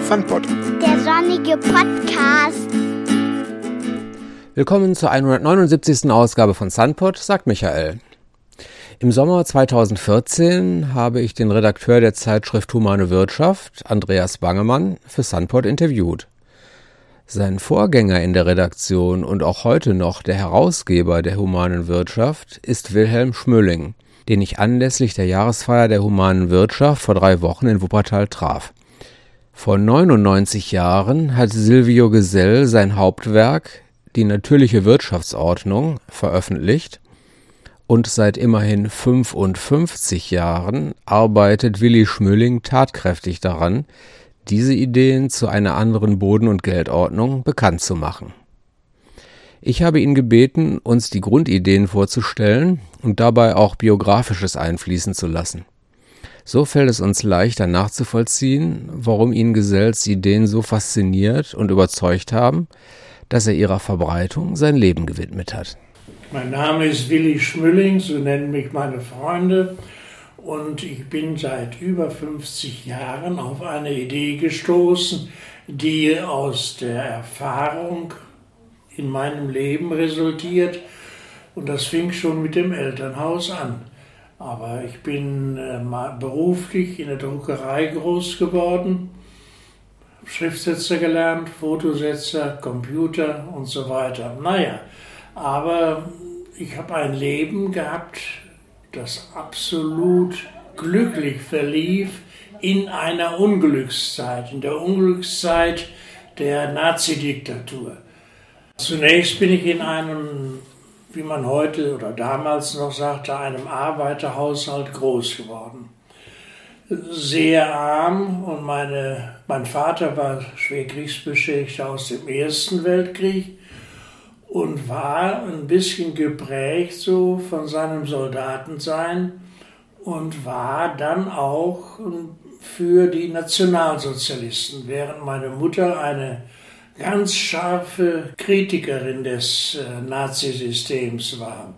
Sandpod. Der sonnige Podcast. Willkommen zur 179. Ausgabe von Sandpod, sagt Michael. Im Sommer 2014 habe ich den Redakteur der Zeitschrift Humane Wirtschaft, Andreas Bangemann, für Sandpod interviewt. Sein Vorgänger in der Redaktion und auch heute noch der Herausgeber der Humanen Wirtschaft ist Wilhelm Schmölling, den ich anlässlich der Jahresfeier der Humanen Wirtschaft vor 3 Wochen in Wuppertal traf. Vor 99 Jahren hat Silvio Gesell sein Hauptwerk, die natürliche Wirtschaftsordnung, veröffentlicht und seit immerhin 55 Jahren arbeitet Willi Schmölling tatkräftig daran, diese Ideen zu einer anderen Boden- und Geldordnung bekannt zu machen. Ich habe ihn gebeten, uns die Grundideen vorzustellen und dabei auch Biografisches einfließen zu lassen. So fällt es uns leichter nachzuvollziehen, warum ihn Gesells Ideen so fasziniert und überzeugt haben, dass er ihrer Verbreitung sein Leben gewidmet hat. Mein Name ist Willi Schmölling, so nennen mich meine Freunde. Und ich bin seit über 50 Jahren auf eine Idee gestoßen, die aus der Erfahrung in meinem Leben resultiert. Und das fing schon mit dem Elternhaus an. Aber ich bin beruflich in der Druckerei groß geworden, Schriftsetzer gelernt, Fotosetzer, Computer und so weiter. Aber ich habe ein Leben gehabt, das absolut glücklich verlief in einer Unglückszeit, in der Unglückszeit der Nazi-Diktatur. Zunächst bin ich in einem, wie man heute oder damals noch sagte, einem Arbeiterhaushalt groß geworden. Sehr arm und mein Vater war schwer Kriegsbeschädigter aus dem Ersten Weltkrieg und war ein bisschen geprägt so von seinem Soldatensein und war dann auch für die Nationalsozialisten, während meine Mutter eine ganz scharfe Kritikerin des Nazisystems war.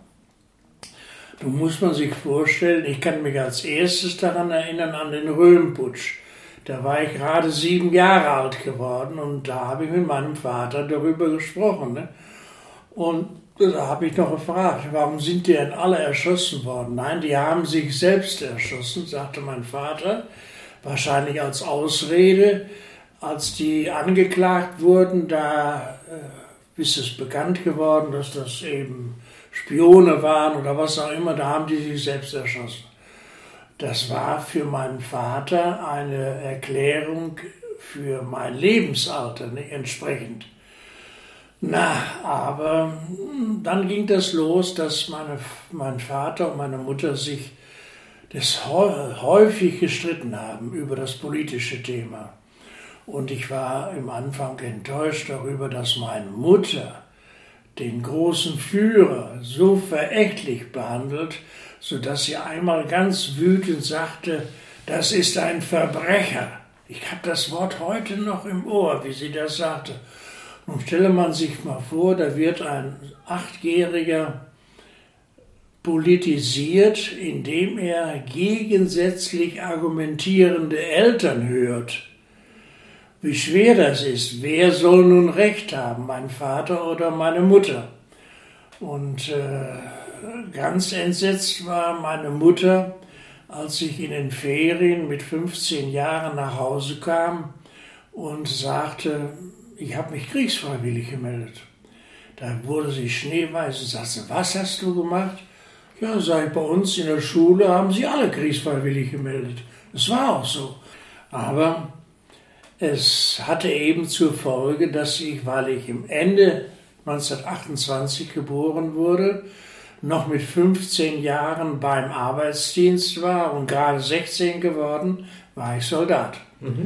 Nun muss man sich vorstellen, ich kann mich als erstes daran erinnern an den Röhmputsch. Da war ich gerade 7 Jahre alt geworden und da habe ich mit meinem Vater darüber gesprochen. Ne? Und da habe ich noch gefragt, warum sind die denn alle erschossen worden? Nein, die haben sich selbst erschossen, sagte mein Vater, wahrscheinlich als Ausrede. Als die angeklagt wurden, da ist es bekannt geworden, dass das eben Spione waren oder was auch immer, da haben die sich selbst erschossen. Das war für meinen Vater eine Erklärung für mein Lebensalter, nicht entsprechend. Aber dann ging das los, dass mein Vater und meine Mutter sich häufig gestritten haben über das politische Thema. Und ich war im Anfang enttäuscht darüber, dass meine Mutter den großen Führer so verächtlich behandelt, sodass sie einmal ganz wütend sagte, das ist ein Verbrecher. Ich habe das Wort heute noch im Ohr, wie sie das sagte. Nun stelle man sich mal vor, da wird ein 8-Jähriger politisiert, indem er gegensätzlich argumentierende Eltern hört. Wie schwer das ist. Wer soll nun Recht haben, mein Vater oder meine Mutter? Und ganz entsetzt war meine Mutter, als ich in den Ferien mit 15 Jahren nach Hause kam und sagte, ich habe mich kriegsfreiwillig gemeldet. Da wurde sie schneeweiß und sagte, was hast du gemacht? Ja, sag ich, bei uns in der Schule haben sie alle kriegsfreiwillig gemeldet. Das war auch so. Aber es hatte eben zur Folge, dass ich, weil ich im Ende 1928 geboren wurde, noch mit 15 Jahren beim Arbeitsdienst war und gerade 16 geworden, war ich Soldat.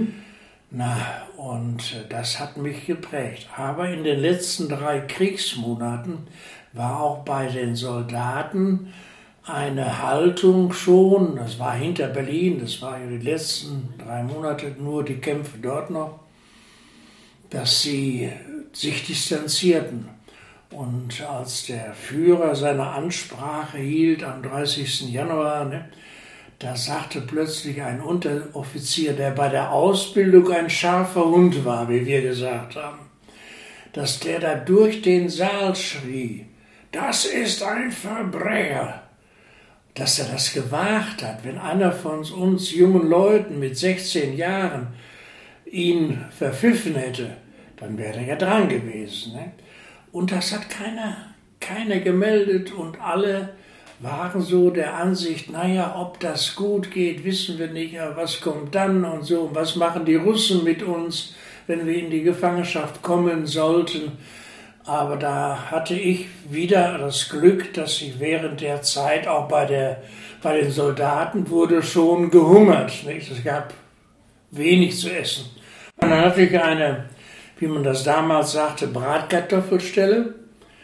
Und das hat mich geprägt. Aber in den letzten 3 Kriegsmonaten war auch bei den Soldaten eine Haltung schon, das war hinter Berlin, das war ja die letzten 3 Monate nur die Kämpfe dort noch, dass sie sich distanzierten. Und als der Führer seine Ansprache hielt am 30. Januar, Da sagte plötzlich ein Unteroffizier, der bei der Ausbildung ein scharfer Hund war, wie wir gesagt haben, dass der da durch den Saal schrie, das ist ein Verbrecher. Dass er das gewagt hat, wenn einer von uns jungen Leuten mit 16 Jahren ihn verpfiffen hätte, dann wäre er ja dran gewesen. Ne? Und das hat keiner gemeldet und alle waren so der Ansicht, naja, ob das gut geht, wissen wir nicht, aber was kommt dann und so, was machen die Russen mit uns, wenn wir in die Gefangenschaft kommen sollten. Aber da hatte ich wieder das Glück, dass ich während der Zeit auch bei den Soldaten wurde schon gehungert. Nicht? Es gab wenig zu essen. Und dann hatte ich eine, wie man das damals sagte, Bratkartoffelstelle.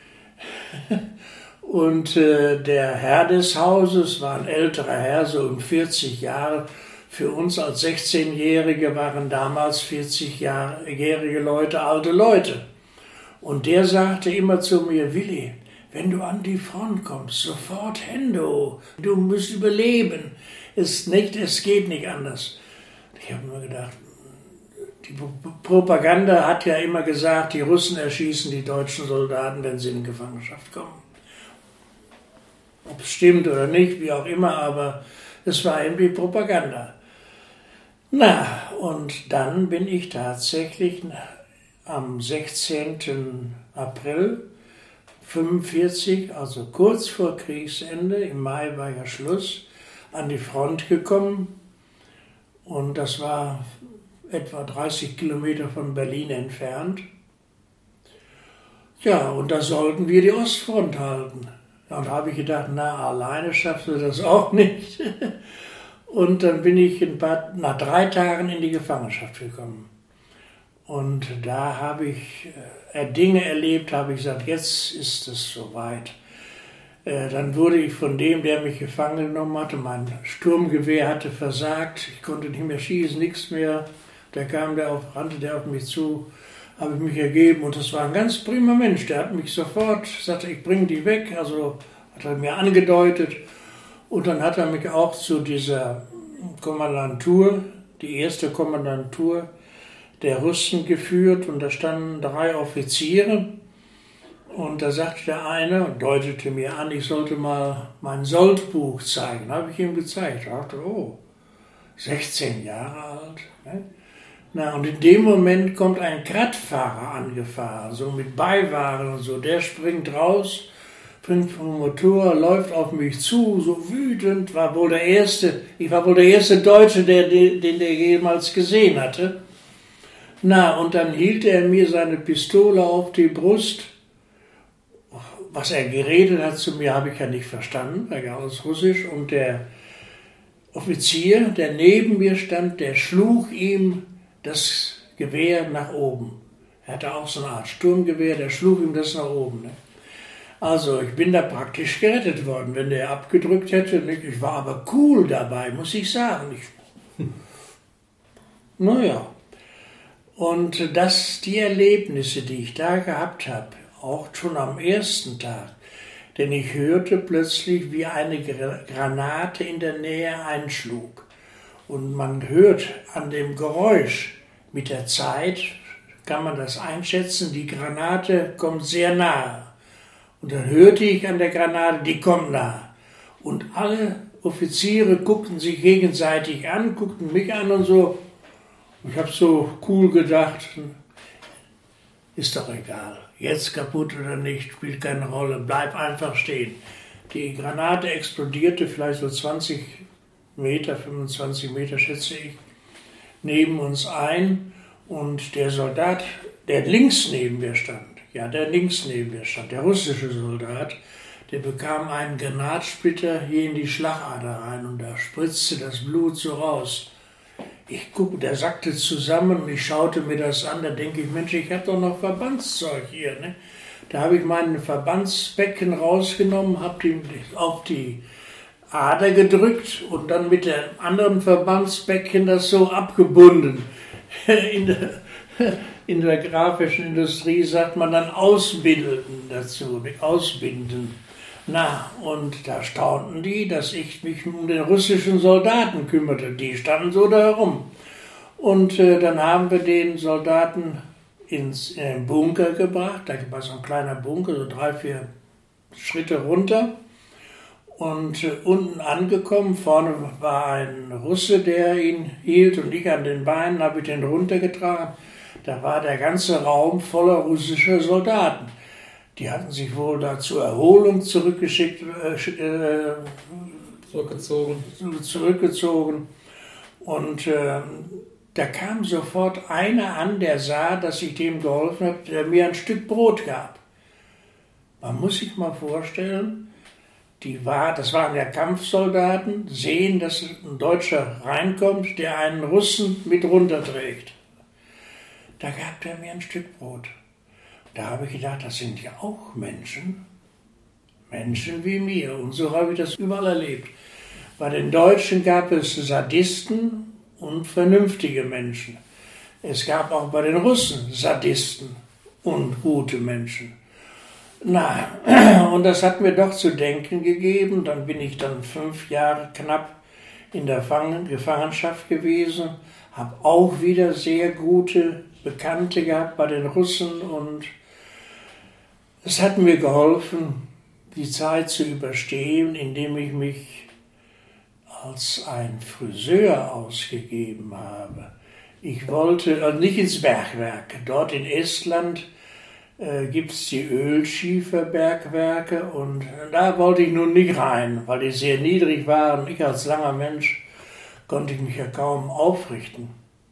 Und der Herr des Hauses war ein älterer Herr, so um 40 Jahre. Für uns als 16-Jährige waren damals 40-jährige Leute alte Leute. Und der sagte immer zu mir, Willi, wenn du an die Front kommst, sofort Hände hoch. Du musst überleben. Es geht nicht anders. Ich habe mir gedacht, die Propaganda hat ja immer gesagt, die Russen erschießen die deutschen Soldaten, wenn sie in Gefangenschaft kommen. Ob es stimmt oder nicht, wie auch immer, aber es war irgendwie Propaganda. Na, und dann bin ich tatsächlich am 16. April 1945, also kurz vor Kriegsende, im Mai war ja Schluss, an die Front gekommen. Und das war etwa 30 Kilometer von Berlin entfernt. Ja, und da sollten wir die Ostfront halten. Und da habe ich gedacht, na, alleine schaffst du das auch nicht. Und dann bin ich nach 3 Tagen in die Gefangenschaft gekommen. Und da habe ich Dinge erlebt, habe ich gesagt, jetzt ist es soweit. Dann wurde ich von dem, der mich gefangen genommen hatte, mein Sturmgewehr hatte versagt, ich konnte nicht mehr schießen, nichts mehr. Da rannte der auf mich zu, habe ich mich ergeben und das war ein ganz prima Mensch. Der hat mich sofort, sagte, ich bringe die weg, also hat er mir angedeutet. Und dann hat er mich auch zu dieser Kommandantur, die erste Kommandantur der Russen geführt und da standen 3 Offiziere und da sagte der eine und deutete mir an, ich sollte mal mein Soldbuch zeigen. Da habe ich ihm gezeigt. Ich dachte, oh, 16 Jahre alt. Ne? Na, und in dem Moment kommt ein Kraftfahrer angefahren, so mit Beiwagen und so. Der springt raus, springt vom Motor, läuft auf mich zu, so wütend, ich war wohl der erste Deutsche, den der jemals gesehen hatte. Na, und dann hielt er mir seine Pistole auf die Brust. Was er geredet hat zu mir, habe ich ja nicht verstanden, war ja alles Russisch. Und der Offizier, der neben mir stand, der schlug ihm das Gewehr nach oben. Er hatte auch so eine Art Sturmgewehr, der schlug ihm das nach oben. Ne? Also ich bin da praktisch gerettet worden, wenn der abgedrückt hätte. Nicht? Ich war aber cool dabei, muss ich sagen. Naja. Und die Erlebnisse, die ich da gehabt habe, auch schon am ersten Tag, denn ich hörte plötzlich, wie eine Granate in der Nähe einschlug. Und man hört an dem Geräusch, mit der Zeit kann man das einschätzen, die Granate kommt sehr nahe. Und dann hörte ich an der Granate, die kommt nahe. Und alle Offiziere guckten sich gegenseitig an, guckten mich an und so. Ich habe so cool gedacht, ist doch egal, jetzt kaputt oder nicht, spielt keine Rolle, bleib einfach stehen. Die Granate explodierte, vielleicht so 20 Meter, 25 Meter schätze ich, neben uns ein und der Soldat, der links neben mir stand, der russische Soldat, der bekam einen Granatsplitter hier in die Schlagader rein und da spritzte das Blut so raus. Ich gucke, der sackte zusammen und ich schaute mir das an, da denke ich, Mensch, ich habe doch noch Verbandszeug hier. Ne? Da habe ich meinen Verbandsbecken rausgenommen, habe ihn auf die Ader gedrückt und dann mit dem anderen Verbandsbecken das so abgebunden. In der grafischen Industrie sagt man dann ausbilden dazu, ausbinden. Na, und da staunten die, dass ich mich um den russischen Soldaten kümmerte. Die standen so da herum. Und dann haben wir den Soldaten in den Bunker gebracht. Da war so ein kleiner Bunker, so 3-4 Schritte runter. Und unten angekommen, vorne war ein Russe, der ihn hielt, und ich an den Beinen habe ich den runtergetragen. Da war der ganze Raum voller russischer Soldaten. Die hatten sich wohl da zur Erholung zurückgezogen. Und da kam sofort einer an, der sah, dass ich dem geholfen habe, der mir ein Stück Brot gab. Man muss sich mal vorstellen, das waren ja Kampfsoldaten, sehen, dass ein Deutscher reinkommt, der einen Russen mit runterträgt. Da gab der mir ein Stück Brot. Da habe ich gedacht, das sind ja auch Menschen. Menschen wie mir. Und so habe ich das überall erlebt. Bei den Deutschen gab es Sadisten und vernünftige Menschen. Es gab auch bei den Russen Sadisten und gute Menschen. Und das hat mir doch zu denken gegeben. Dann bin ich 5 Jahre knapp in der Gefangenschaft gewesen, habe auch wieder sehr gute Bekannte gehabt bei den Russen, und es hat mir geholfen, die Zeit zu überstehen, indem ich mich als ein Friseur ausgegeben habe. Ich wollte nicht ins Bergwerk. Dort in Estland gibt es die Ölschieferbergwerke, und da wollte ich nun nicht rein, weil die sehr niedrig waren. Ich als langer Mensch konnte ich mich ja kaum aufrichten.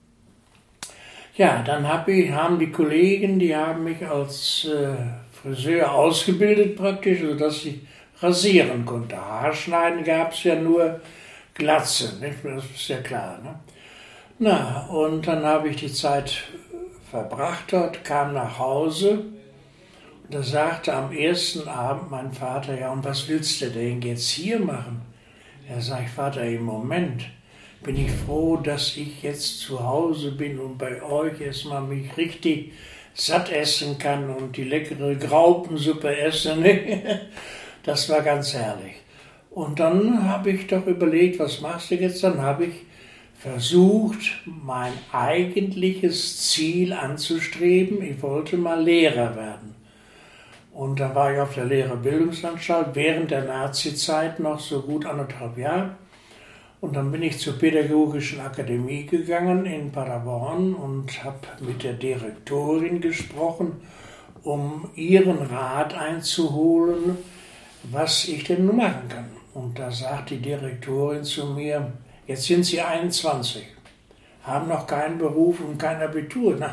Ja, dann haben die Kollegen, die haben mich als Friseur ausgebildet praktisch, sodass ich rasieren konnte. Haarschneiden gab es ja nur, Glatze, nicht? Das ist ja klar. Ne? Und dann habe ich die Zeit verbracht dort, kam nach Hause. Da sagte am ersten Abend mein Vater, ja, und was willst du denn jetzt hier machen? Da sage ich, Vater, im Moment bin ich froh, dass ich jetzt zu Hause bin und bei euch erstmal mich richtig satt essen kann und die leckere Graupensuppe essen. Das war ganz herrlich. Und dann habe ich doch überlegt, was machst du jetzt? Dann habe ich versucht, mein eigentliches Ziel anzustreben. Ich wollte mal Lehrer werden. Und dann war ich auf der Lehrerbildungsanstalt während der Nazi-Zeit noch so gut 1,5 Jahre. Und dann bin ich zur Pädagogischen Akademie gegangen in Paderborn und habe mit der Direktorin gesprochen, um ihren Rat einzuholen, was ich denn nun machen kann. Und da sagt die Direktorin zu mir, jetzt sind Sie 21, haben noch keinen Beruf und kein Abitur. Na,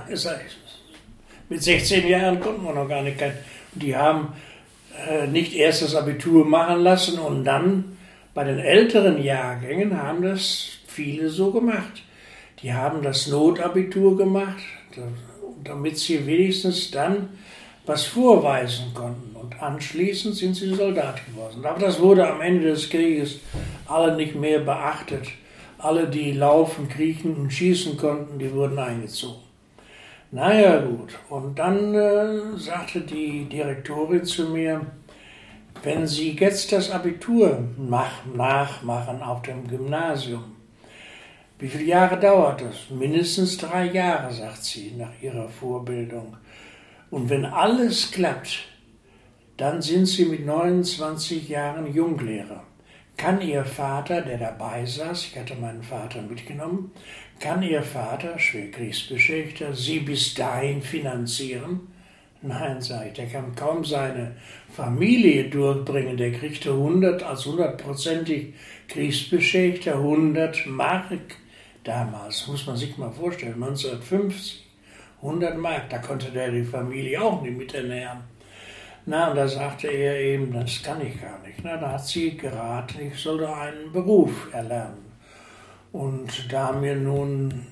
mit 16 Jahren konnten wir noch gar nicht. Die haben nicht erst das Abitur machen lassen und dann bei den älteren Jahrgängen haben das viele so gemacht. Die haben das Notabitur gemacht, damit sie wenigstens dann was vorweisen konnten. Und anschließend sind sie Soldat geworden. Aber das wurde am Ende des Krieges alle nicht mehr beachtet. Alle, die laufen, kriechen und schießen konnten, die wurden eingezogen. Naja gut, und dann sagte die Direktorin zu mir, wenn Sie jetzt das Abitur nachmachen auf dem Gymnasium, wie viele Jahre dauert das? Mindestens 3 Jahre, sagt sie, nach ihrer Vorbildung. Und wenn alles klappt, dann sind Sie mit 29 Jahren Junglehrer. Kann Ihr Vater, der dabei saß, ich hatte meinen Vater mitgenommen, kann Ihr Vater, schwer Kriegsbeschädigter, Sie bis dahin finanzieren? Nein, sage ich, der kann kaum seine Familie durchbringen. Der kriegte 100 als 100%ig Kriegsbeschädigter 100 Mark damals. Muss man sich mal vorstellen, 1950, 100 Mark, da konnte der die Familie auch nicht mit ernähren. Na, und da sagte er eben, das kann ich gar nicht. Na, da hat sie geraten, ich sollte einen Beruf erlernen. Und da mir nun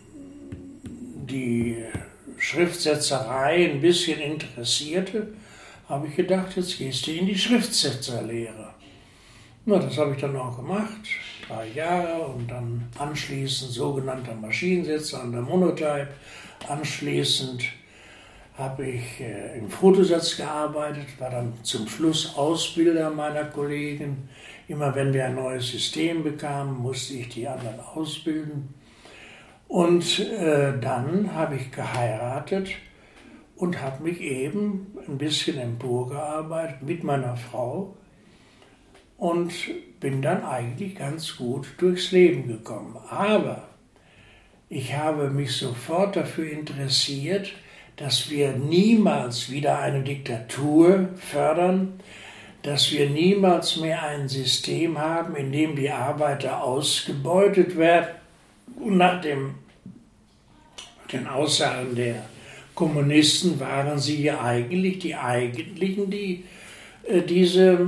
die Schriftsetzerei ein bisschen interessierte, habe ich gedacht, jetzt gehst du in die Schriftsetzerlehre. Na, das habe ich dann auch gemacht, 3 Jahre und dann anschließend sogenannter Maschinensetzer an der Monotype, anschließend habe ich im Fotosatz gearbeitet, war dann zum Schluss Ausbilder meiner Kollegen. Immer wenn wir ein neues System bekamen, musste ich die anderen ausbilden. Und dann habe ich geheiratet und habe mich eben ein bisschen emporgearbeitet mit meiner Frau und bin dann eigentlich ganz gut durchs Leben gekommen. Aber ich habe mich sofort dafür interessiert, dass wir niemals wieder eine Diktatur fördern, dass wir niemals mehr ein System haben, in dem die Arbeiter ausgebeutet werden. Und nach den Aussagen der Kommunisten waren sie ja eigentlich die Eigentlichen, die diese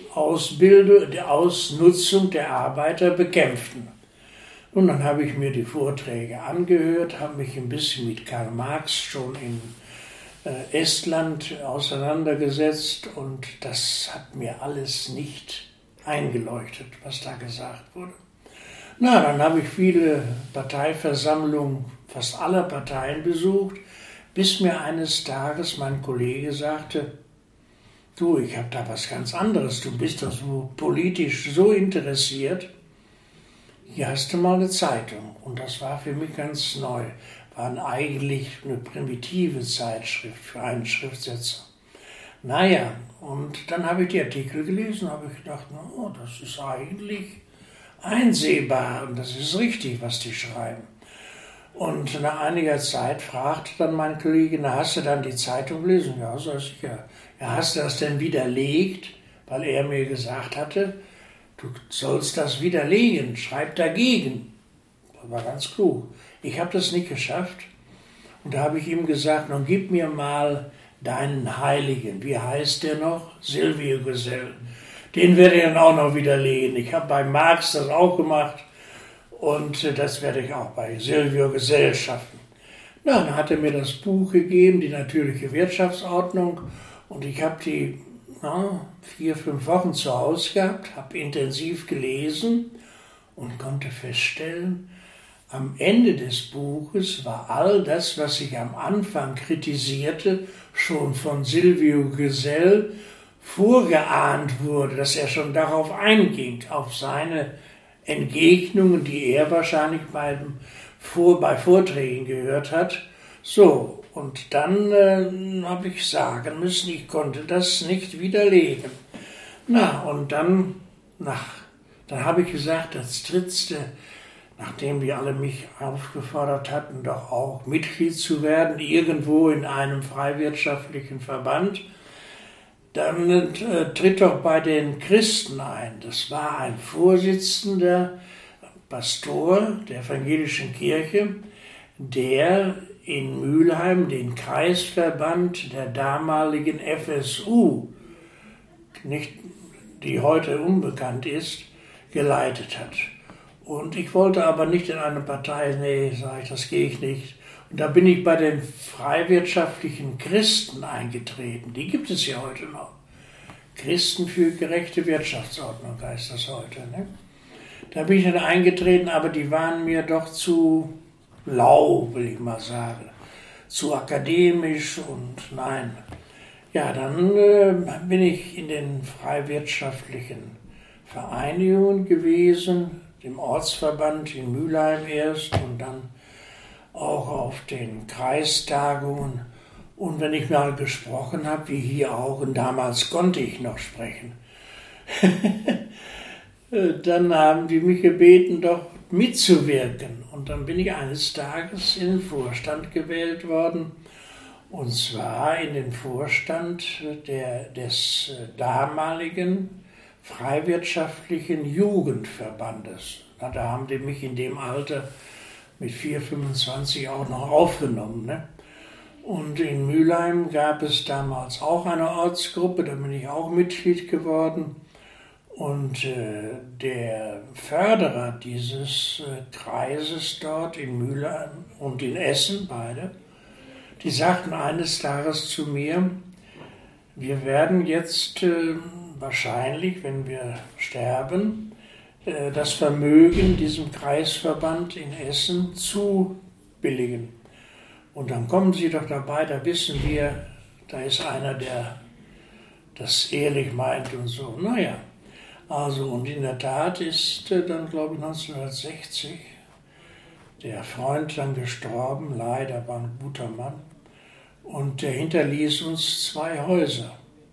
Ausnutzung der Arbeiter bekämpften. Und dann habe ich mir die Vorträge angehört, habe mich ein bisschen mit Karl Marx schon in Estland auseinandergesetzt und das hat mir alles nicht eingeleuchtet, was da gesagt wurde. Na, dann habe ich viele Parteiversammlungen fast aller Parteien besucht, bis mir eines Tages mein Kollege sagte, du, ich habe da was ganz anderes, du bist doch so politisch so interessiert, hier hast du mal eine Zeitung. Und das war für mich ganz neu, war eigentlich eine primitive Zeitschrift für einen Schriftsetzer. Naja, und dann habe ich die Artikel gelesen, habe ich gedacht, oh, das ist eigentlich einsehbar und das ist richtig, was die schreiben. Und nach einiger Zeit fragte dann mein Kollege, na, hast du dann die Zeitung gelesen? Ja, so ist ja. Ja, hast du das denn widerlegt? Weil er mir gesagt hatte, du sollst das widerlegen, schreib dagegen. Das war ganz klug. Ich habe das nicht geschafft. Und da habe ich ihm gesagt, nun gib mir mal deinen Heiligen. Wie heißt der noch? Silvio Gesell. Den werde ich dann auch noch widerlegen. Ich habe bei Marx das auch gemacht. Und das werde ich auch bei Silvio Gesell schaffen. Na, dann hat er mir das Buch gegeben, die natürliche Wirtschaftsordnung. Und ich habe die 4-5 Wochen zu Hause gehabt, habe intensiv gelesen und konnte feststellen, am Ende des Buches war all das, was ich am Anfang kritisierte, schon von Silvio Gesell vorgeahnt wurde, dass er schon darauf einging, auf seine Entgegnungen, die er wahrscheinlich bei Vorträgen gehört hat. So, und dann habe ich sagen müssen, ich konnte das nicht widerlegen. Na, und dann habe ich gesagt, das Drittste, nachdem die alle mich aufgefordert hatten, doch auch Mitglied zu werden, irgendwo in einem freiwirtschaftlichen Verband, dann tritt doch bei den Christen ein. Das war ein Vorsitzender, Pastor der evangelischen Kirche, der in Mülheim den Kreisverband der damaligen FSU, die heute unbekannt ist, geleitet hat. Und ich wollte aber nicht in eine Partei, nee, sage ich, das gehe ich nicht. Und da bin ich bei den freiwirtschaftlichen Christen eingetreten. Die gibt es ja heute noch. Christen für gerechte Wirtschaftsordnung heißt das heute. Ne? Da bin ich dann eingetreten, aber die waren mir doch zu lau, will ich mal sagen. Zu akademisch und nein. Ja, dann bin ich in den freiwirtschaftlichen Vereinigungen gewesen, dem Ortsverband in Mülheim erst und dann auch auf den Kreistagungen. Und wenn ich mal gesprochen habe, wie hier auch, und damals konnte ich noch sprechen, dann haben die mich gebeten, doch mitzuwirken. Und dann bin ich eines Tages in den Vorstand gewählt worden. Und zwar in den Vorstand des damaligen freiwirtschaftlichen Jugendverbandes. Da haben die mich in dem Alter mit 4,25 auch noch aufgenommen. Ne? Und in Mülheim gab es damals auch eine Ortsgruppe, da bin ich auch Mitglied geworden. Und der Förderer dieses Kreises dort in Mülheim und in Essen, beide, die sagten eines Tages zu mir, wir werden jetzt wahrscheinlich, wenn wir sterben, das Vermögen diesem Kreisverband in Essen zubilligen. Und dann kommen Sie doch dabei, da wissen wir, da ist einer, der das ehrlich meint und so. Naja, also und in der Tat ist dann, glaube ich, 1960 der Freund dann gestorben, leider war ein guter Mann. Und der hinterließ uns 2 Häuser.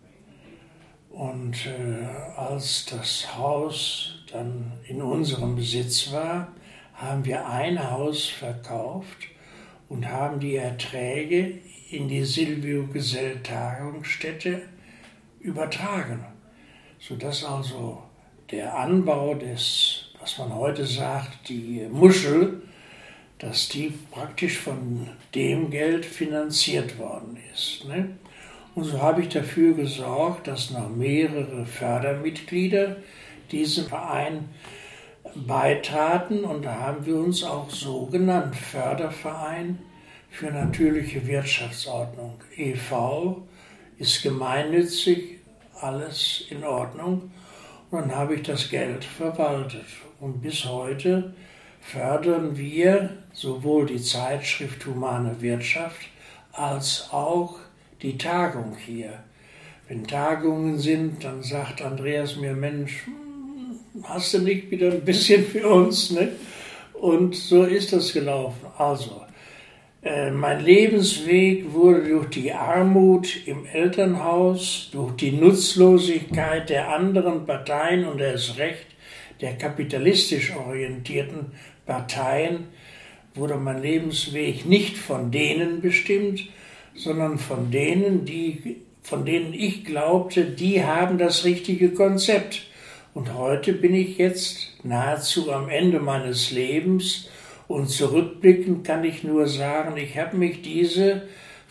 Und als das Haus dann in unserem Besitz war, haben wir ein Haus verkauft und haben die Erträge in die Silvio Gesell Tagungsstätte übertragen, sodass also der Anbau des, was man heute sagt, die Muschel, dass die praktisch von dem Geld finanziert worden ist. Ne? Und so habe ich dafür gesorgt, dass noch mehrere Fördermitglieder diesem Verein beitraten. Und da haben wir uns auch so genannt, Förderverein für natürliche Wirtschaftsordnung. e.V. ist gemeinnützig, alles in Ordnung. Und dann habe ich das Geld verwaltet. Und bis heute fördern wir sowohl die Zeitschrift Humane Wirtschaft als auch die Tagung hier. Wenn Tagungen sind, dann sagt Andreas mir, Mensch, hast du nicht wieder ein bisschen für uns? Ne? Und so ist das gelaufen. Also, mein Lebensweg wurde durch die Armut im Elternhaus, durch die Nutzlosigkeit der anderen Parteien und erst recht der kapitalistisch orientierten Parteien, wurde mein Lebensweg nicht von denen bestimmt, sondern von denen, von denen ich glaubte, die haben das richtige Konzept. Und heute bin ich jetzt nahezu am Ende meines Lebens und zurückblickend kann ich nur sagen, ich habe mich diese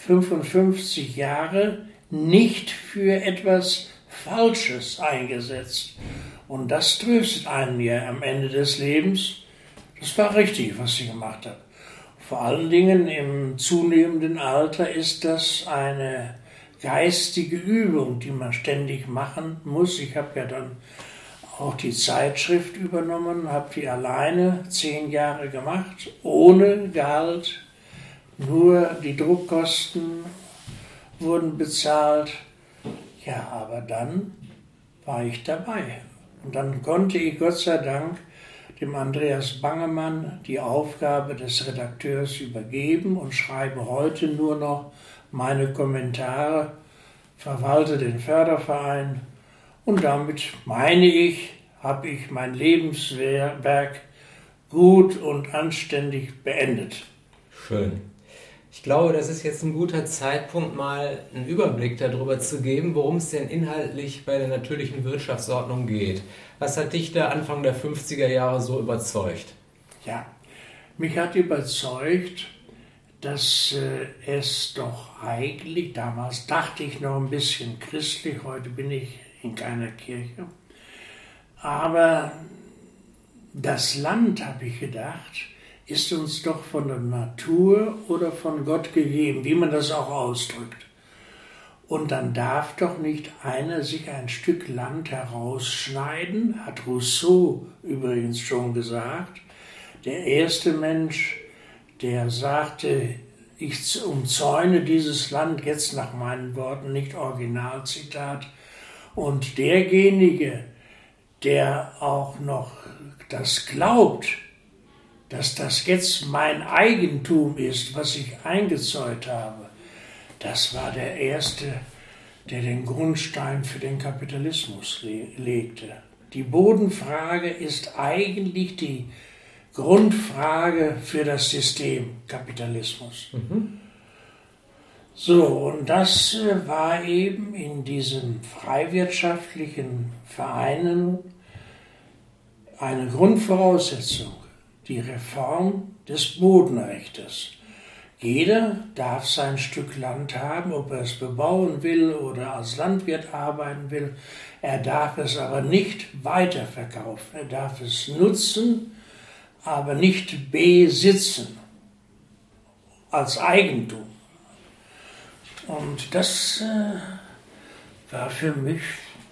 55 Jahre nicht für etwas Falsches eingesetzt. Und das tröstet einen ja am Ende des Lebens. Das war richtig, was ich gemacht habe. Vor allen Dingen im zunehmenden Alter ist das eine geistige Übung, die man ständig machen muss. Ich habe ja dann auch die Zeitschrift übernommen, habe die alleine 10 Jahre gemacht, ohne Gehalt. Nur die Druckkosten wurden bezahlt. Ja, aber dann war ich dabei. Und dann konnte ich Gott sei Dank dem Andreas Bangemann die Aufgabe des Redakteurs übergeben und schreibe heute nur noch meine Kommentare, verwalte den Förderverein und damit, meine ich, habe ich mein Lebenswerk gut und anständig beendet. Schön. Ich glaube, das ist jetzt ein guter Zeitpunkt, mal einen Überblick darüber zu geben, worum es denn inhaltlich bei der natürlichen Wirtschaftsordnung geht. Was hat dich da Anfang der 50er Jahre so überzeugt? Ja, mich hat überzeugt, dass es doch eigentlich, damals dachte ich noch ein bisschen christlich, heute bin ich in keiner Kirche, aber das Land, habe ich gedacht, ist uns doch von der Natur oder von Gott gegeben, wie man das auch ausdrückt. Und dann darf doch nicht einer sich ein Stück Land herausschneiden, hat Rousseau übrigens schon gesagt. Der erste Mensch, der sagte, ich umzäune dieses Land jetzt nach meinen Worten, nicht Originalzitat. Und derjenige, der auch noch das glaubt, dass das jetzt mein Eigentum ist, was ich eingezäunt habe, das war der Erste, der den Grundstein für den Kapitalismus legte. Die Bodenfrage ist eigentlich die Grundfrage für das System Kapitalismus. So, und das war eben in diesen freiwirtschaftlichen Vereinen eine Grundvoraussetzung, die Reform des Bodenrechtes. Jeder darf sein Stück Land haben, ob er es bebauen will oder als Landwirt arbeiten will. Er darf es aber nicht weiterverkaufen. Er darf es nutzen, aber nicht besitzen als Eigentum. Und das war für mich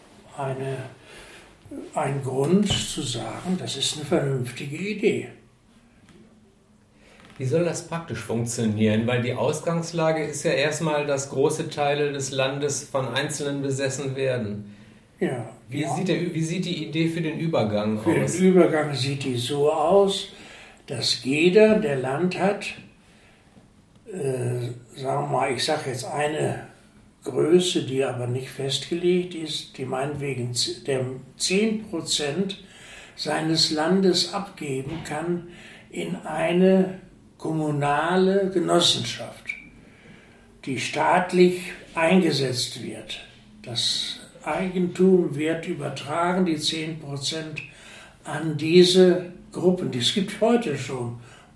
ein Grund zu sagen, das ist eine vernünftige Idee. Wie soll das praktisch funktionieren? Weil die Ausgangslage ist ja erstmal, dass große Teile des Landes von Einzelnen besessen werden. Ja. Wie sieht die Idee für den Übergang aus? Für den Übergang sieht die so aus, dass jeder, der Land hat, sagen wir mal, ich sage jetzt eine Größe, die aber nicht festgelegt ist, die meinetwegen 10% seines Landes abgeben kann in eine kommunale Genossenschaft, die staatlich eingesetzt wird. Das Eigentum wird übertragen, die 10% an diese Gruppen. Es gibt heute schon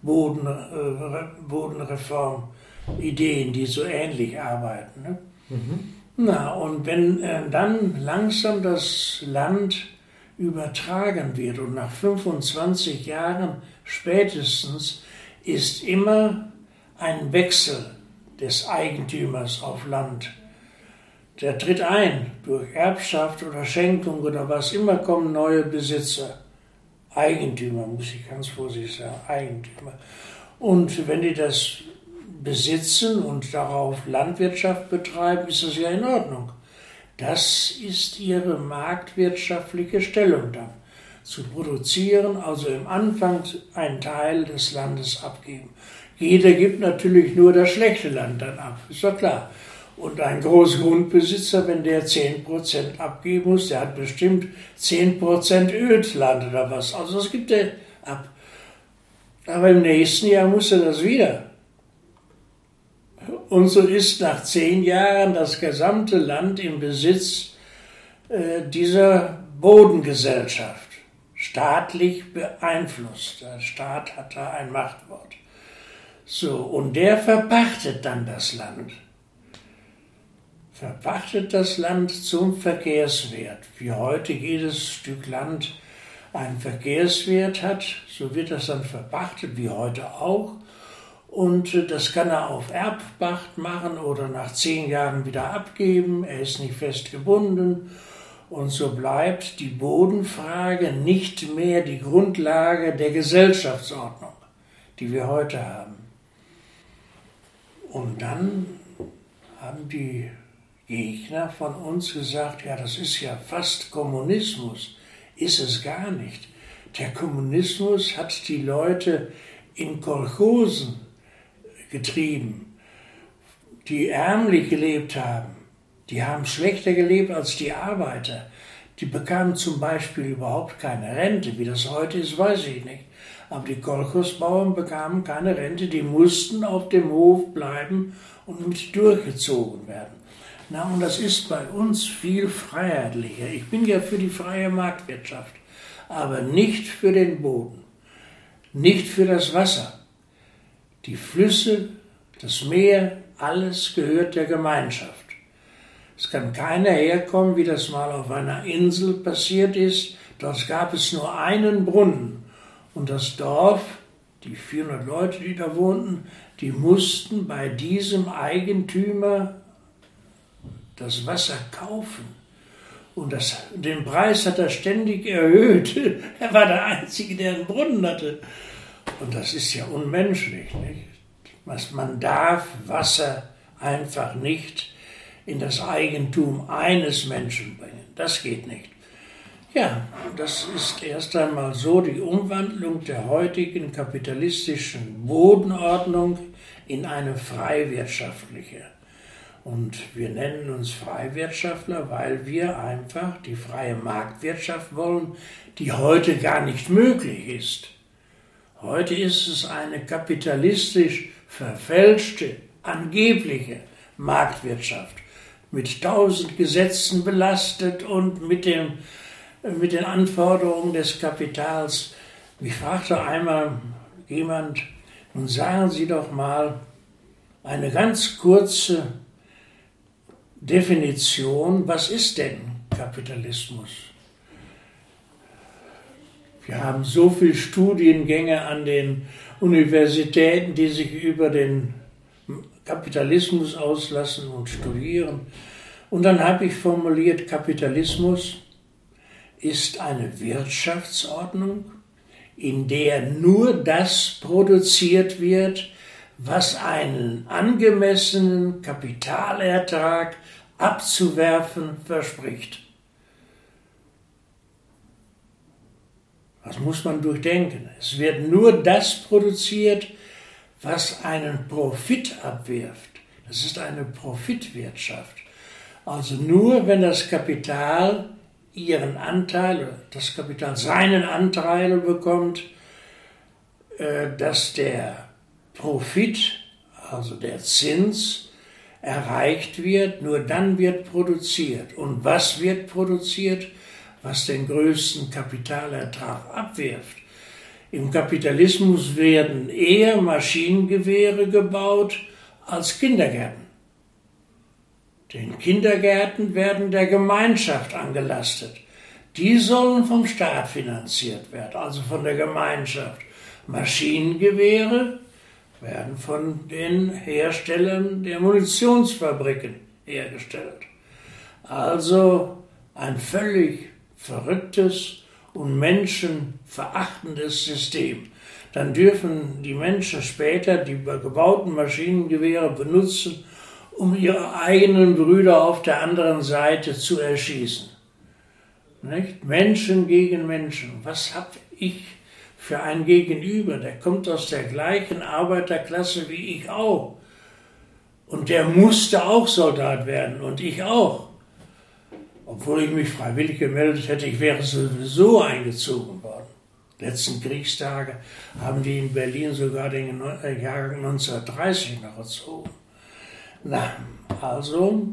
Bodenreform-Ideen, die so ähnlich arbeiten. Ne? Na, und wenn dann langsam das Land übertragen wird und nach 25 Jahren spätestens ist immer ein Wechsel des Eigentümers auf Land. Der tritt ein, durch Erbschaft oder Schenkung oder was immer kommen neue Besitzer. Eigentümer, muss ich ganz vorsichtig sagen, Eigentümer. Und wenn die das besitzen und darauf Landwirtschaft betreiben, ist das ja in Ordnung. Das ist ihre marktwirtschaftliche Stellung dann. Zu produzieren, also im Anfang einen Teil des Landes abgeben. Jeder gibt natürlich nur das schlechte Land dann ab, ist doch klar. Und ein Großgrundbesitzer, wenn der 10% abgeben muss, der hat bestimmt 10% Ödland oder was. Also das gibt er ab. Aber im nächsten Jahr muss er das wieder. Und so ist nach 10 Jahren das gesamte Land im Besitz dieser Bodengesellschaft. Staatlich beeinflusst. Der Staat hat da ein Machtwort. So, und der verpachtet dann das Land. Verpachtet das Land zum Verkehrswert. Wie heute jedes Stück Land einen Verkehrswert hat, so wird das dann verpachtet, wie heute auch. Und das kann er auf Erbpacht machen oder nach 10 Jahren wieder abgeben. Er ist nicht fest gebunden. Und so bleibt die Bodenfrage nicht mehr die Grundlage der Gesellschaftsordnung, die wir heute haben. Und dann haben die Gegner von uns gesagt, ja, das ist ja fast Kommunismus. Ist es gar nicht. Der Kommunismus hat die Leute in Kolchosen getrieben, die ärmlich gelebt haben. Die haben schlechter gelebt als die Arbeiter. Die bekamen zum Beispiel überhaupt keine Rente. Wie das heute ist, weiß ich nicht. Aber die Kolchosbauern bekamen keine Rente. Die mussten auf dem Hof bleiben und mit durchgezogen werden. Na, und das ist bei uns viel freiheitlicher. Ich bin ja für die freie Marktwirtschaft, aber nicht für den Boden, nicht für das Wasser. Die Flüsse, das Meer, alles gehört der Gemeinschaft. Es kann keiner herkommen, wie das mal auf einer Insel passiert ist. Dort gab es nur einen Brunnen. Und das Dorf, die 400 Leute, die da wohnten, die mussten bei diesem Eigentümer das Wasser kaufen. Und den Preis hat er ständig erhöht. Er war der Einzige, der einen Brunnen hatte. Und das ist ja unmenschlich, nicht? Man darf Wasser einfach nicht in das Eigentum eines Menschen bringen. Das geht nicht. Ja, das ist erst einmal so die Umwandlung der heutigen kapitalistischen Bodenordnung in eine freiwirtschaftliche. Und wir nennen uns Freiwirtschaftler, weil wir einfach die freie Marktwirtschaft wollen, die heute gar nicht möglich ist. Heute ist es eine kapitalistisch verfälschte, angebliche Marktwirtschaft, mit 1000 Gesetzen belastet und mit den Anforderungen des Kapitals. Mich fragte einmal jemand, nun sagen Sie doch mal eine ganz kurze Definition, was ist denn Kapitalismus? Wir haben so viele Studiengänge an den Universitäten, die sich über den Kapitalismus auslassen und studieren. Und dann habe ich formuliert, Kapitalismus ist eine Wirtschaftsordnung, in der nur das produziert wird, was einen angemessenen Kapitalertrag abzuwerfen verspricht. Das muss man durchdenken. Es wird nur das produziert, was einen Profit abwirft. Das ist eine Profitwirtschaft. Also nur wenn das Kapital ihren Anteil, das Kapital seinen Anteil bekommt, dass der Profit, also der Zins, erreicht wird, nur dann wird produziert. Und was wird produziert? Was den größten Kapitalertrag abwirft. Im Kapitalismus werden eher Maschinengewehre gebaut als Kindergärten. Den Kindergärten werden der Gemeinschaft angelastet. Die sollen vom Staat finanziert werden, also von der Gemeinschaft. Maschinengewehre werden von den Herstellern der Munitionsfabriken hergestellt. Also ein völlig verrücktes und menschenverachtendes System. Dann dürfen die Menschen später die gebauten Maschinengewehre benutzen, um ihre eigenen Brüder auf der anderen Seite zu erschießen. Nicht? Menschen gegen Menschen. Was habe ich für ein Gegenüber? Der kommt aus der gleichen Arbeiterklasse wie ich auch. Und der musste auch Soldat werden und ich auch. Obwohl ich mich freiwillig gemeldet hätte, ich wäre sowieso eingezogen worden. Letzten Kriegstage haben die in Berlin sogar den Jahrgang 1930 noch erzogen. Na, also,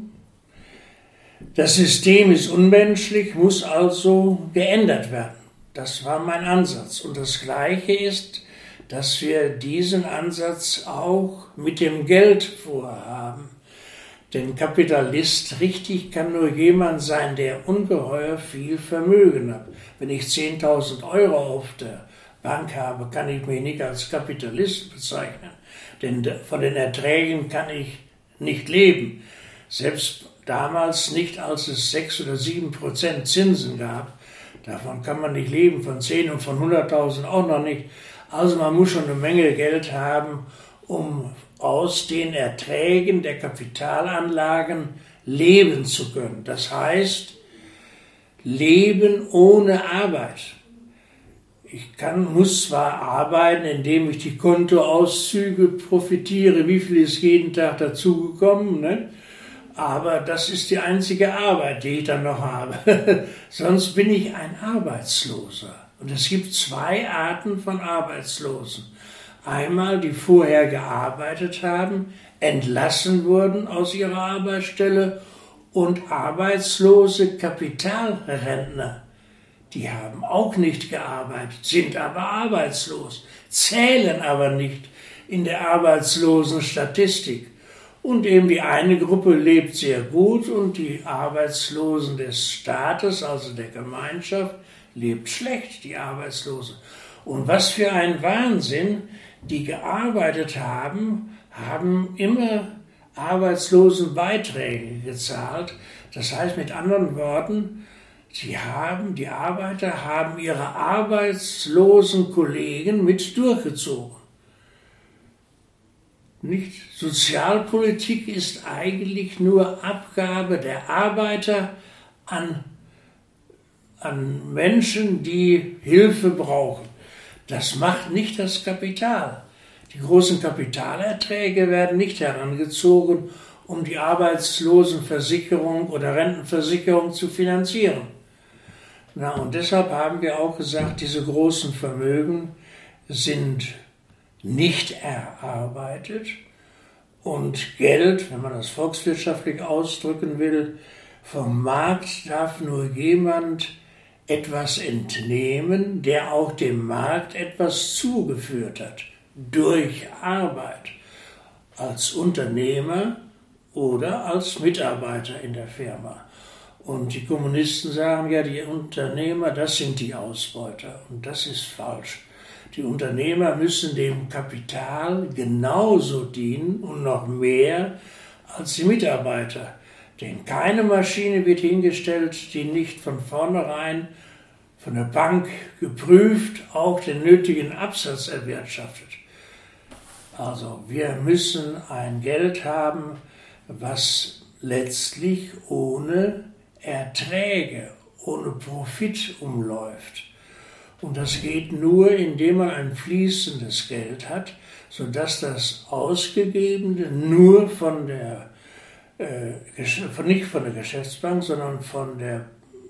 das System ist unmenschlich, muss also geändert werden. Das war mein Ansatz. Und das Gleiche ist, dass wir diesen Ansatz auch mit dem Geld vorhaben. Denn Kapitalist richtig kann nur jemand sein, der ungeheuer viel Vermögen hat. Wenn ich 10.000 Euro auf der Bank habe, kann ich mich nicht als Kapitalist bezeichnen. Denn von den Erträgen kann ich nicht leben. Selbst damals nicht, als es 6 oder 7% Zinsen gab. Davon kann man nicht leben, von 10 und von 100.000 auch noch nicht. Also man muss schon eine Menge Geld haben, um aus den Erträgen der Kapitalanlagen leben zu können. Das heißt, Leben ohne Arbeit. Ich muss zwar arbeiten, indem ich die Kontoauszüge profitiere, wie viel ist jeden Tag dazugekommen, ne? Aber das ist die einzige Arbeit, die ich dann noch habe. Sonst bin ich ein Arbeitsloser. Und es gibt 2 Arten von Arbeitslosen. Einmal, die vorher gearbeitet haben, entlassen wurden aus ihrer Arbeitsstelle, und arbeitslose Kapitalrentner. Die haben auch nicht gearbeitet, sind aber arbeitslos, zählen aber nicht in der Arbeitslosenstatistik. Und eben die eine Gruppe lebt sehr gut und die Arbeitslosen des Staates, also der Gemeinschaft, lebt schlecht, die Arbeitslosen. Und was für ein Wahnsinn, die gearbeitet haben, haben immer Arbeitslosenbeiträge gezahlt. Das heißt mit anderen Worten, die Arbeiter haben ihre arbeitslosen Kollegen mit durchgezogen. Nicht? Sozialpolitik ist eigentlich nur Abgabe der Arbeiter an Menschen, die Hilfe brauchen. Das macht nicht das Kapital. Die großen Kapitalerträge werden nicht herangezogen, um die Arbeitslosenversicherung oder Rentenversicherung zu finanzieren. Na, und deshalb haben wir auch gesagt, diese großen Vermögen sind nicht erarbeitet und Geld, wenn man das volkswirtschaftlich ausdrücken will, vom Markt darf nur jemand etwas entnehmen, der auch dem Markt etwas zugeführt hat, durch Arbeit, als Unternehmer oder als Mitarbeiter in der Firma. Und die Kommunisten sagen ja, die Unternehmer, das sind die Ausbeuter. Und das ist falsch. Die Unternehmer müssen dem Kapital genauso dienen und noch mehr als die Mitarbeiter. Denn keine Maschine wird hingestellt, die nicht von vornherein von der Bank geprüft, auch den nötigen Absatz erwirtschaftet. Also wir müssen ein Geld haben, was letztlich ohne Erträge, ohne Profit umläuft. Und das geht nur, indem man ein fließendes Geld hat, sodass das Ausgegebene nur nicht von der Geschäftsbank, sondern von der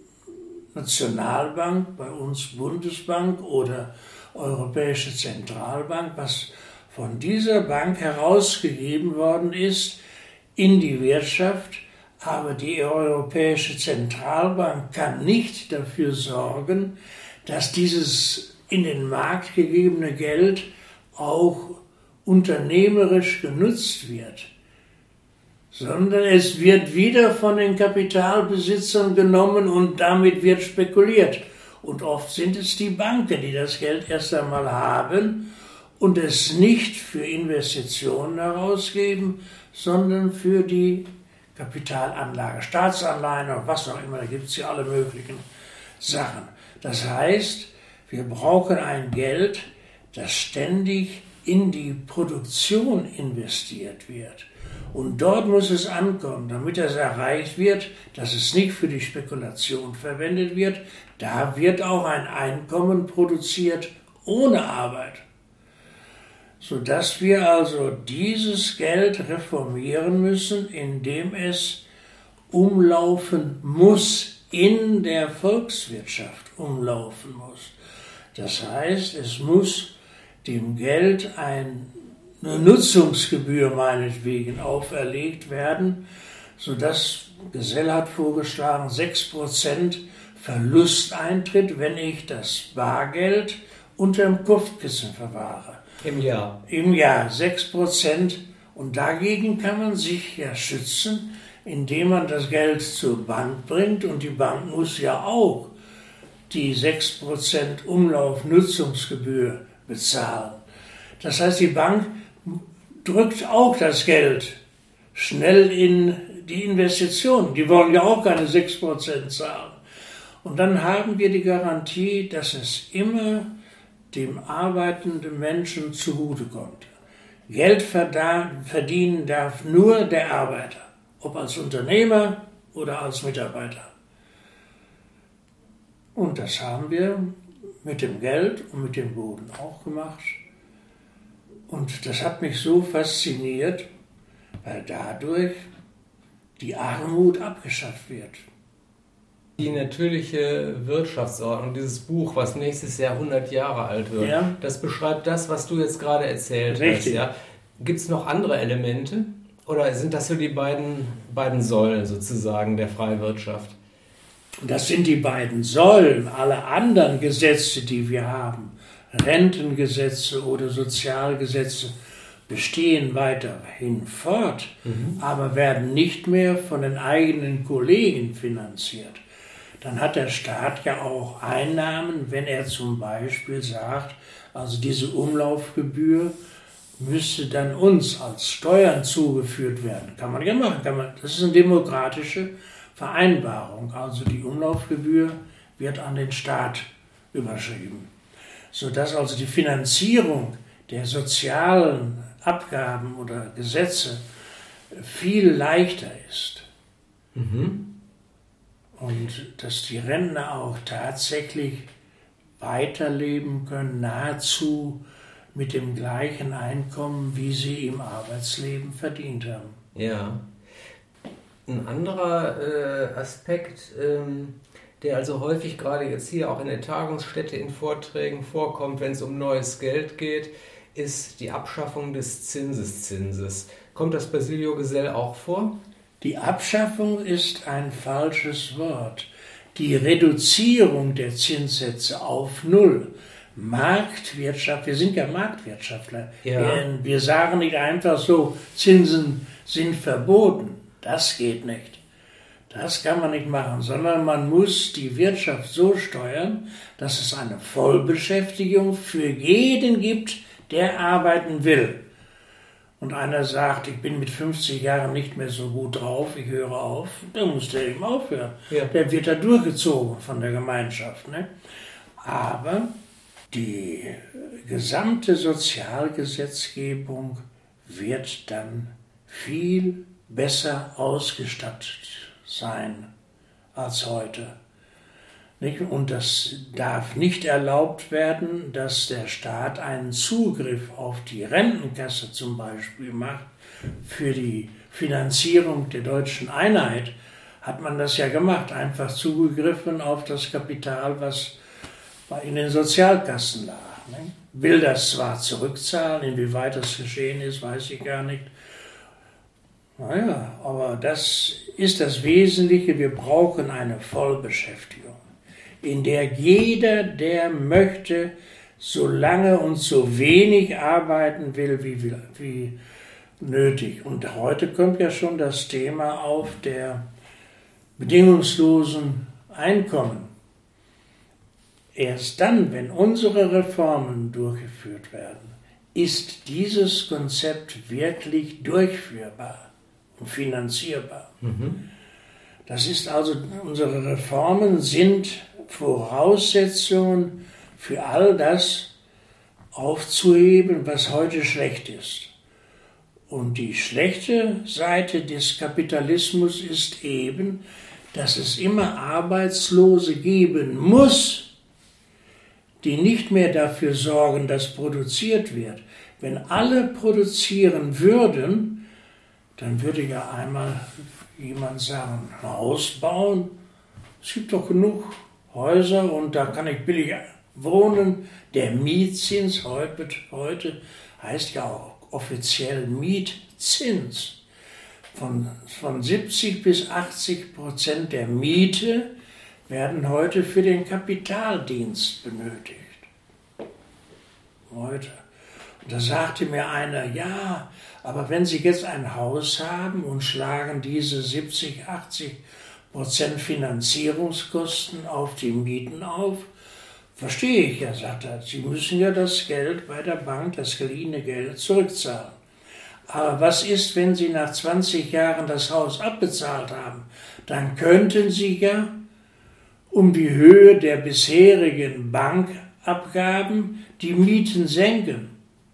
Nationalbank, bei uns Bundesbank oder Europäische Zentralbank, was von dieser Bank herausgegeben worden ist in die Wirtschaft. Aber die Europäische Zentralbank kann nicht dafür sorgen, dass dieses in den Markt gegebene Geld auch unternehmerisch genutzt wird, sondern es wird wieder von den Kapitalbesitzern genommen und damit wird spekuliert. Und oft sind es die Banken, die das Geld erst einmal haben und es nicht für Investitionen herausgeben, sondern für die Kapitalanlage, Staatsanleihen oder was auch immer, da gibt es ja alle möglichen Sachen. Das heißt, wir brauchen ein Geld, das ständig in die Produktion investiert wird. Und dort muss es ankommen, damit es erreicht wird, dass es nicht für die Spekulation verwendet wird. Da wird auch ein Einkommen produziert ohne Arbeit. Sodass wir also dieses Geld reformieren müssen, indem es umlaufen muss, in der Volkswirtschaft umlaufen muss. Das heißt, es muss dem Geld eine Nutzungsgebühr meinetwegen auferlegt werden, sodass Gesell hat vorgeschlagen, 6% Verlust eintritt, wenn ich das Bargeld unter dem Kopfkissen verwahre. Im Jahr? Im Jahr 6%. Und dagegen kann man sich ja schützen, indem man das Geld zur Bank bringt. Und die Bank muss ja auch die 6% Umlaufnutzungsgebühr bezahlen. Das heißt, die Bank drückt auch das Geld schnell in die Investitionen. Die wollen ja auch keine 6% zahlen. Und dann haben wir die Garantie, dass es immer dem arbeitenden Menschen zugutekommt. Geld verdienen darf nur der Arbeiter, ob als Unternehmer oder als Mitarbeiter. Und das haben wir mit dem Geld und mit dem Boden auch gemacht. Und das hat mich so fasziniert, weil dadurch die Armut abgeschafft wird. Die natürliche Wirtschaftsordnung, dieses Buch, was nächstes Jahr 100 Jahre alt wird, ja, das beschreibt das, was du jetzt gerade erzählt hast. Ja? Gibt es noch andere Elemente? Oder sind das so die beiden Säulen sozusagen der Freiwirtschaft? Das sind die beiden Säulen. Alle anderen Gesetze, die wir haben, Rentengesetze oder Sozialgesetze, bestehen weiterhin fort, aber werden nicht mehr von den eigenen Kollegen finanziert. Dann hat der Staat ja auch Einnahmen, wenn er zum Beispiel sagt, also diese Umlaufgebühr müsste dann uns als Steuern zugeführt werden. Kann man ja machen. Das ist eine demokratische Vereinbarung. Also die Umlaufgebühr wird an den Staat überschrieben. Sodass also die Finanzierung der sozialen Abgaben oder Gesetze viel leichter ist. Und dass die Rentner auch tatsächlich weiterleben können, nahezu mit dem gleichen Einkommen, wie sie im Arbeitsleben verdient haben. Ja. Ein anderer Aspekt, der also häufig gerade jetzt hier auch in der Tagungsstätte in Vorträgen vorkommt, wenn es um neues Geld geht, ist die Abschaffung des Zinseszinses. Kommt das bei Silvio Gesell auch vor? Die Abschaffung ist ein falsches Wort. Die Reduzierung der Zinssätze auf Null. Marktwirtschaft, wir sind ja Marktwirtschaftler. Ja. Wir sagen nicht einfach so, Zinsen sind verboten. Das geht nicht. Das kann man nicht machen, sondern man muss die Wirtschaft so steuern, dass es eine Vollbeschäftigung für jeden gibt, der arbeiten will. und einer sagt, ich bin mit 50 Jahren nicht mehr so gut drauf, ich höre auf, dann muss der eben aufhören. Ja. Der wird da durchgezogen von der Gemeinschaft. Ne? Aber die gesamte Sozialgesetzgebung wird dann viel besser ausgestattet sein als heute. Und das darf nicht erlaubt werden, dass der Staat einen Zugriff auf die Rentenkasse zum Beispiel macht. Für die Finanzierung der deutschen Einheit hat man das ja gemacht, einfach zugegriffen auf das Kapital, was in den Sozialkassen lag. Will das zwar zurückzahlen, inwieweit das geschehen ist, weiß ich gar nicht. Naja, aber das ist das Wesentliche, wir brauchen eine Vollbeschäftigung, in der jeder, der möchte, so lange und so wenig arbeiten will, wie nötig. Und heute kommt ja schon das Thema auf der bedingungslosen Einkommen. Erst dann, wenn unsere Reformen durchgeführt werden, ist dieses Konzept wirklich durchführbar und finanzierbar. Das ist also, unsere Reformen sind Voraussetzungen für all das aufzuheben, was heute schlecht ist. Und die schlechte Seite des Kapitalismus ist eben, dass es immer Arbeitslose geben muss, die nicht mehr dafür sorgen, dass produziert wird. Wenn alle produzieren würden, dann würde ja einmal jemand sagen, ein Haus bauen, es gibt doch genug Häuser und da kann ich billig wohnen. Der Mietzins heute heißt ja auch offiziell Mietzins. Von 70 bis 80% der Miete werden heute für den Kapitaldienst benötigt. Heute. Und da sagte mir einer, ja, aber wenn Sie jetzt ein Haus haben und schlagen diese 70-80% Finanzierungskosten auf die Mieten auf, verstehe ich ja, sagt er, Sie müssen ja das Geld bei der Bank, das geliehene Geld, zurückzahlen. Aber was ist, wenn Sie nach 20 Jahren das Haus abbezahlt haben? Dann könnten Sie ja um die Höhe der bisherigen Bankabgaben die Mieten senken.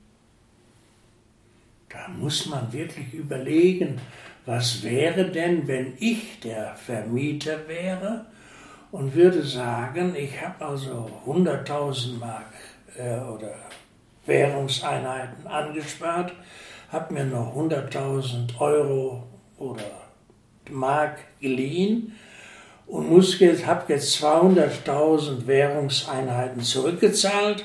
Da muss man wirklich überlegen, was wäre denn, wenn ich der Vermieter wäre und würde sagen, ich habe also 100.000 Mark oder Währungseinheiten angespart, habe mir noch 100.000 Euro oder Mark geliehen und habe jetzt 200.000 Währungseinheiten zurückgezahlt.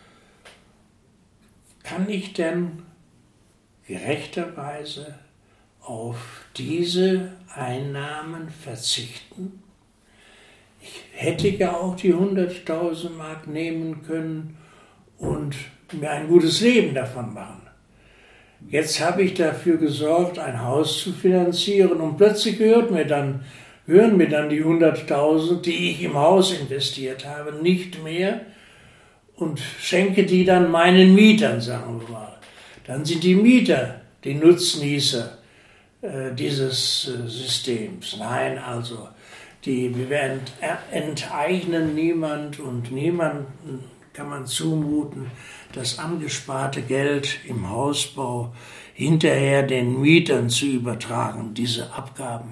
Kann ich denn gerechterweise auf diese Einnahmen verzichten? Ich hätte ja auch die 100.000 Mark nehmen können und mir ein gutes Leben davon machen. Jetzt habe ich dafür gesorgt, ein Haus zu finanzieren und plötzlich hören mir dann die 100.000, die ich im Haus investiert habe, nicht mehr und schenke die dann meinen Mietern, sagen wir mal. Dann sind die Mieter die Nutznießer dieses Systems. Nein, also wir enteignen niemand und niemanden kann man zumuten, das angesparte Geld im Hausbau hinterher den Mietern zu übertragen, diese Abgaben.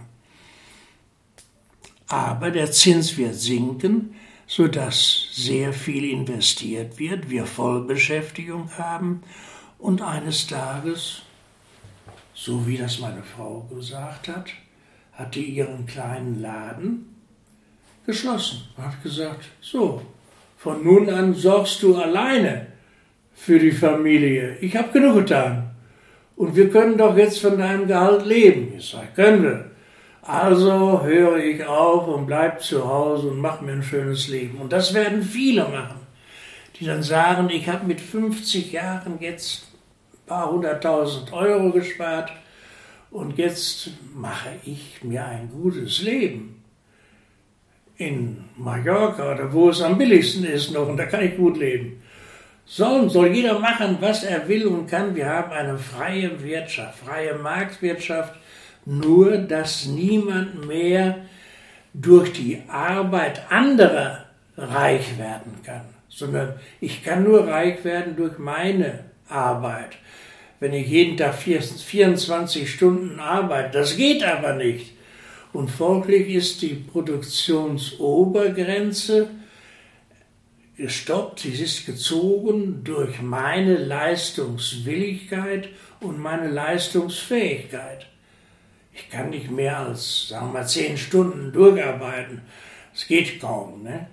Aber der Zins wird sinken, sodass sehr viel investiert wird, wir Vollbeschäftigung haben und eines Tages, so wie das meine Frau gesagt hat die ihren kleinen Laden geschlossen. Hat gesagt, so, von nun an sorgst du alleine für die Familie. Ich habe genug getan. Und wir können doch jetzt von deinem Gehalt leben. Ich sage, können wir. Also höre ich auf und bleib zu Hause und mache mir ein schönes Leben. Und das werden viele machen, die dann sagen, ich habe mit 50 Jahren jetzt ein paar 100.000 Euro gespart und jetzt mache ich mir ein gutes Leben. In Mallorca oder wo es am billigsten ist noch und da kann ich gut leben. Soll jeder machen, was er will und kann. Wir haben eine freie Wirtschaft, freie Marktwirtschaft, nur dass niemand mehr durch die Arbeit anderer reich werden kann, sondern ich kann nur reich werden durch meine Arbeit. Wenn ich jeden Tag 24 Stunden arbeite, das geht aber nicht. Und folglich ist die Produktionsobergrenze gestoppt, sie ist gezogen durch meine Leistungswilligkeit und meine Leistungsfähigkeit. Ich kann nicht mehr als, sagen wir mal, 10 Stunden durcharbeiten. Das geht kaum. Ne?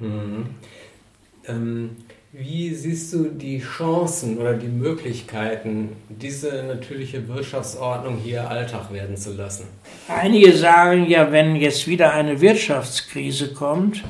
Wie siehst du die Chancen oder die Möglichkeiten, diese natürliche Wirtschaftsordnung hier Alltag werden zu lassen? Einige sagen ja, wenn jetzt wieder eine Wirtschaftskrise kommt,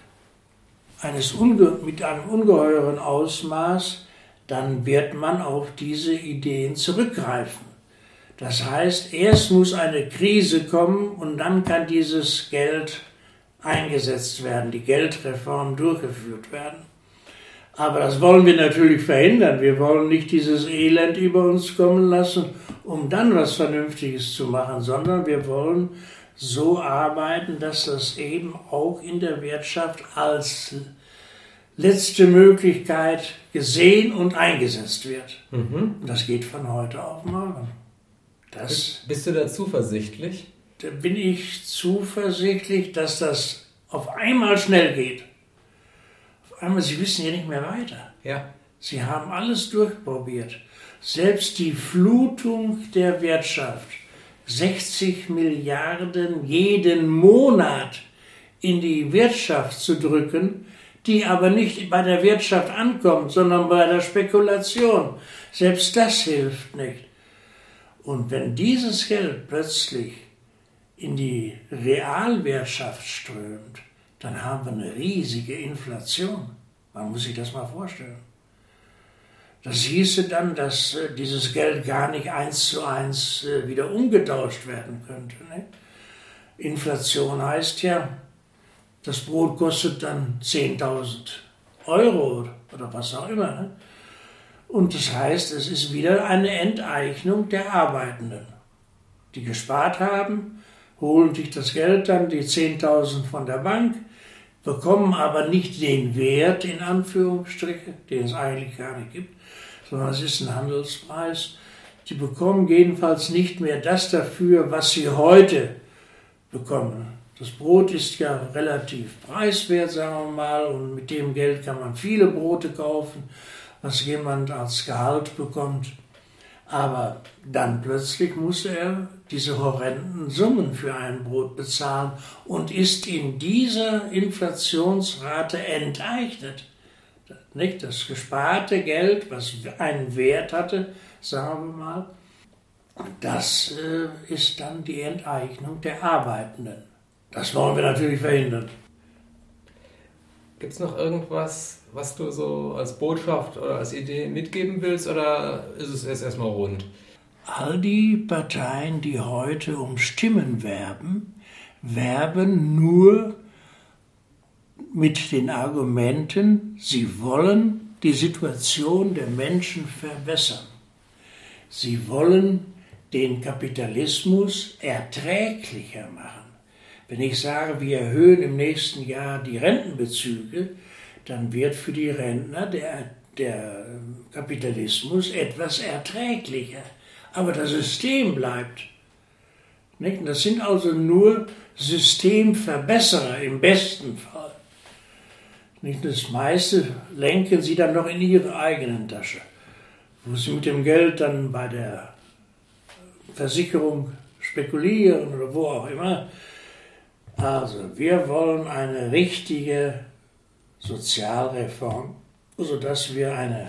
mit einem ungeheuren Ausmaß, dann wird man auf diese Ideen zurückgreifen. Das heißt, erst muss eine Krise kommen und dann kann dieses Geld eingesetzt werden, die Geldreform durchgeführt werden. Aber das wollen wir natürlich verhindern. Wir wollen nicht dieses Elend über uns kommen lassen, um dann was Vernünftiges zu machen, sondern wir wollen so arbeiten, dass das eben auch in der Wirtschaft als letzte Möglichkeit gesehen und eingesetzt wird. Und das geht von heute auf morgen. Bist du da zuversichtlich? Da bin ich zuversichtlich, dass das auf einmal schnell geht. Auf einmal, Sie wissen ja nicht mehr weiter. Ja. Sie haben alles durchprobiert. Selbst die Flutung der Wirtschaft, 60 Milliarden jeden Monat in die Wirtschaft zu drücken, die aber nicht bei der Wirtschaft ankommt, sondern bei der Spekulation. Selbst das hilft nicht. Und wenn dieses Geld plötzlich in die Realwirtschaft strömt, dann haben wir eine riesige Inflation. Man muss sich das mal vorstellen. Das hieße dann, dass dieses Geld gar nicht 1:1 wieder umgetauscht werden könnte. Ne? Inflation heißt ja, das Brot kostet dann 10.000 Euro oder was auch immer. Ne? Und das heißt, es ist wieder eine Enteignung der Arbeitenden, die gespart haben, holen sich das Geld dann, die 10.000 von der Bank, bekommen aber nicht den Wert, in Anführungsstriche, den es eigentlich gar nicht gibt, sondern es ist ein Handelspreis. Die bekommen jedenfalls nicht mehr das dafür, was sie heute bekommen. Das Brot ist ja relativ preiswert, sagen wir mal, und mit dem Geld kann man viele Brote kaufen, was jemand als Gehalt bekommt. Aber dann plötzlich muss er diese horrenden Summen für ein Brot bezahlen und ist in dieser Inflationsrate enteignet. Nicht? Das gesparte Geld, was einen Wert hatte, sagen wir mal, das ist dann die Enteignung der Arbeitenden. Das wollen wir natürlich verhindern. Gibt es noch irgendwas, was du so als Botschaft oder als Idee mitgeben willst, oder ist es jetzt erstmal rund? All die Parteien, die heute um Stimmen werben, werben nur mit den Argumenten, sie wollen die Situation der Menschen verbessern. Sie wollen den Kapitalismus erträglicher machen. Wenn ich sage, wir erhöhen im nächsten Jahr die Rentenbezüge, dann wird für die Rentner der Kapitalismus etwas erträglicher. Aber das System bleibt. Nicht? Das sind also nur Systemverbesserer im besten Fall. Nicht? Das meiste lenken sie dann noch in ihre eigenen Tasche, wo sie mit dem Geld dann bei der Versicherung spekulieren oder wo auch immer. Also, wir wollen eine richtige Sozialreform, sodass wir eine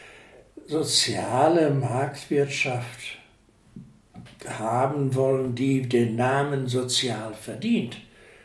soziale Marktwirtschaft haben wollen, die den Namen sozial verdient.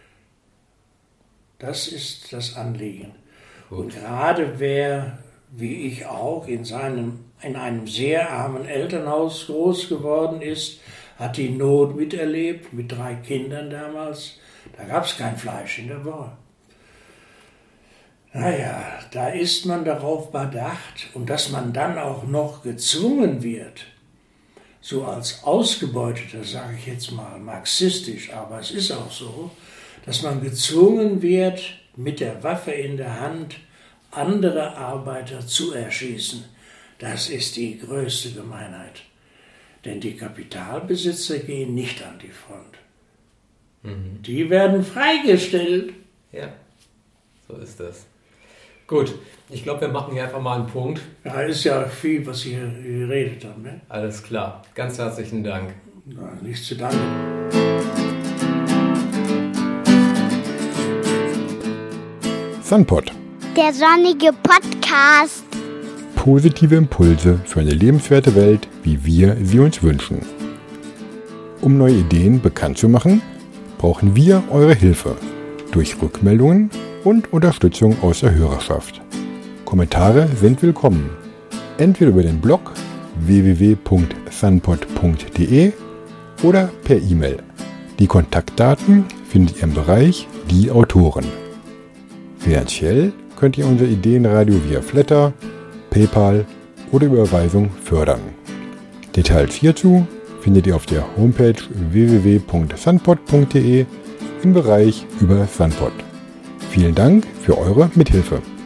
Das ist das Anliegen. Und gerade wer, wie ich auch, in einem sehr armen Elternhaus groß geworden ist, hat die Not miterlebt, mit 3 Kindern damals. Da gab es kein Fleisch in der Woche. Naja, da ist man darauf bedacht und dass man dann auch noch gezwungen wird, so als Ausgebeuteter, sage ich jetzt mal marxistisch, aber es ist auch so, dass man gezwungen wird, mit der Waffe in der Hand andere Arbeiter zu erschießen. Das ist die größte Gemeinheit. Denn die Kapitalbesitzer gehen nicht an die Front. Die werden freigestellt. Ja, so ist das. Gut, ich glaube, wir machen hier einfach mal einen Punkt. Ja, ist ja viel, was ihr geredet habt. Ne? Alles klar. Ganz herzlichen Dank. Na, nichts zu danken. Sunpod. Der sonnige Podcast. Positive Impulse für eine lebenswerte Welt, wie wir sie uns wünschen. Um neue Ideen bekannt zu machen, brauchen wir eure Hilfe durch Rückmeldungen und Unterstützung aus der Hörerschaft. Kommentare sind willkommen, entweder über den Blog www.sunpod.de oder per E-Mail. Die Kontaktdaten findet ihr im Bereich Die Autoren. Finanziell könnt ihr unser Ideenradio via Flatter, PayPal oder Überweisung fördern. Details hierzu findet ihr auf der Homepage www.sunpod.de im Bereich über Sunpod. Vielen Dank für eure Mithilfe.